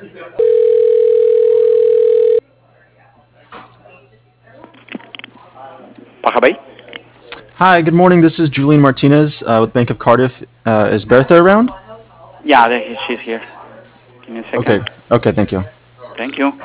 Pachabay? Hi, good morning. This is Julian Martinez with Bank of Cardiff. Is Bertha around? Yeah, she's here. Give me a second. Okay. Okay, thank you. Thank you.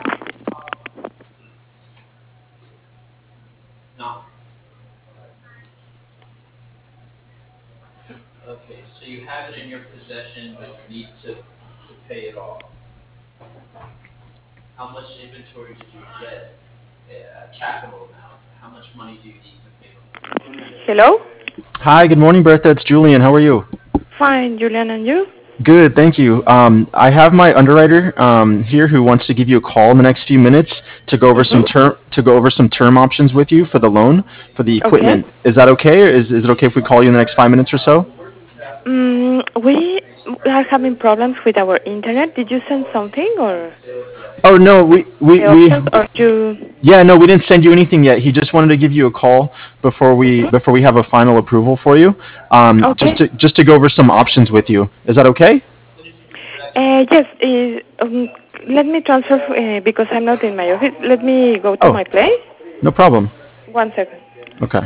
Hello? Hi, good morning, Bertha. It's Julian. How are you? Fine, Julian, and you? Good, thank you. I have my underwriter here who wants to give you a call in the next few minutes to go over some Mm-hmm. term options with you for the loan for the Okay. equipment. Is that okay? Or is it okay if we call you in the next 5 minutes or so? We are having problems with our internet. Did you send something or Oh no, the options or you? yeah, no, we didn't send you anything yet. He just wanted to give you a call Mhm. before we have a final approval for you, Okay. just to go over some options with you. Is that okay? Yes. Let me transfer because I'm not in my office. Let me go to Oh, my place. no problem. 1 second. Okay.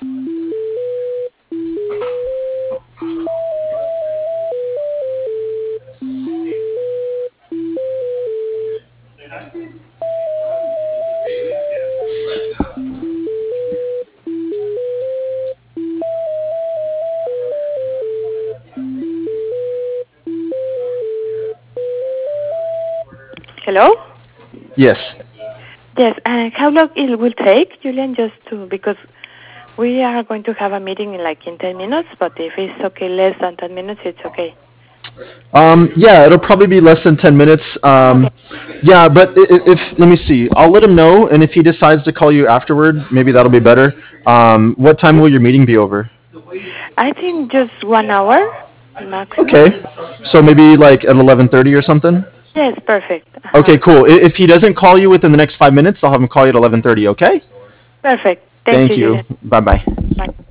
Hello. Yes. Yes. How long it will take, Julian? Just to because we are going to have a meeting in 10 minutes. But if it's okay, less than 10 minutes, it's okay. Yeah, it'll probably be less than 10 minutes. Okay. Yeah, but if let me see, I'll let him know, and if he decides to call you afterward, maybe that'll be better. What time will your meeting be over? I think just 1 hour maximum. Okay, so maybe like at 11:30 or something. Yes, perfect. Okay, cool. If he doesn't call you within the next 5 minutes, I'll have him call you at 11:30. Okay. Perfect. Thank you, Thank you. Julian. Bye bye. Bye.